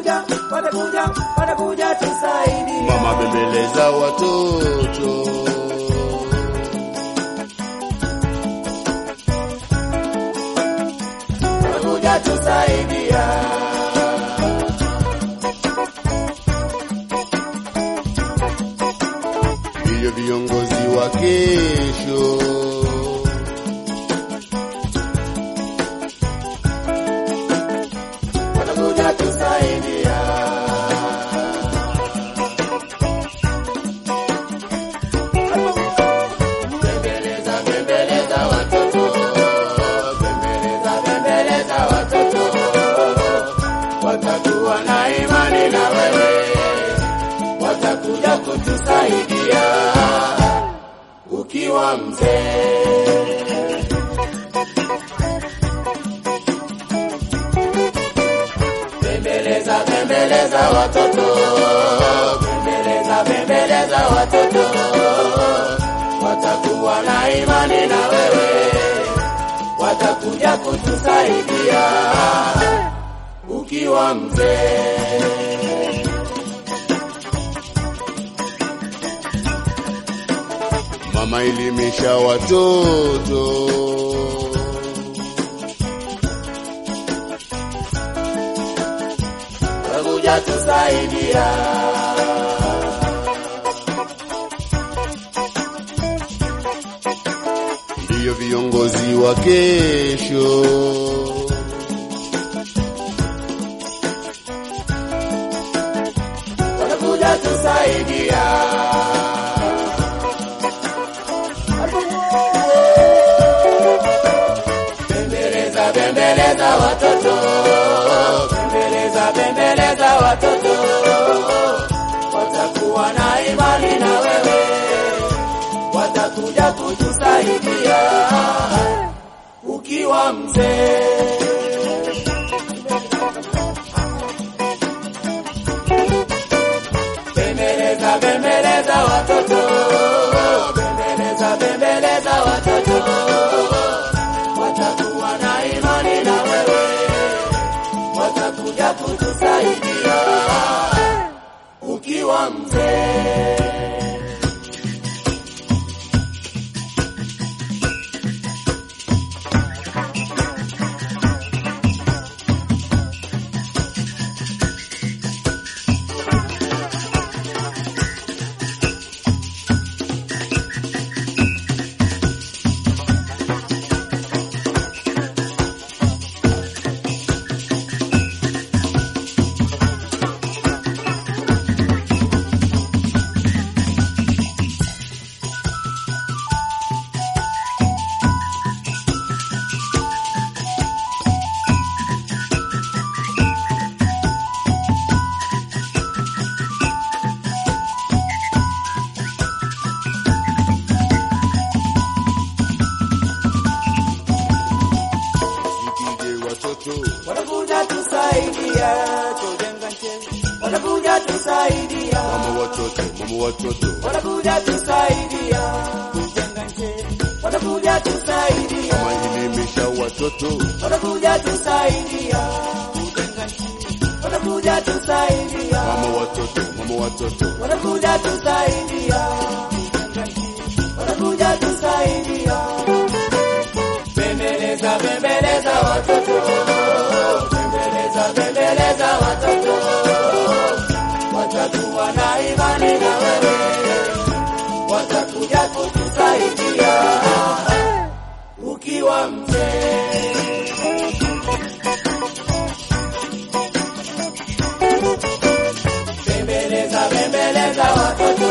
watakuja tusaidia. Mama bembeleza watoto, watakuja tusaidia. ndiyo viongozi wa kesho. Watakuja tusaidia. Bembeleza watoto, bembeleza watoto, watakuwa na imani na wewe, watakuja kutusaidia ukiwa mzee. Bembeleza watoto, bembeleza watoto, watakuwa na imani na wewe, watakuja kutusaidia ukiwa mzee. Mama elimisha watoto, watakuja tusaidia. ndiyo viongozi wa kesho. Watakuja tusaidia. Bembeleza watoto, bembeleza watoto, watakuwa na imani na wewe, watakuja kutusaidia ukiwa mzee. Bembeleza watoto, bembeleza watoto, watakuwa na imani na wewe, watakuja kutusaidia ukiwa mzee. Watakuja tusaidia kujenga nchi, watakuja tusaidia. Mama watoto, watakuja tusaidia kujenga nchi, watakuja tusaidia. mama elimisha watoto, watakuja tusaidia kujenga nchi, watakuja tusaidia. mama watoto, watakuja tusaidia kujenga nchi, watakuja tusaidia. Bembeleza watoto, bembeleza watoto, watakuwa na imani na wewe, watakuja kutusaidia ukiwa mzee. Bembeleza watoto,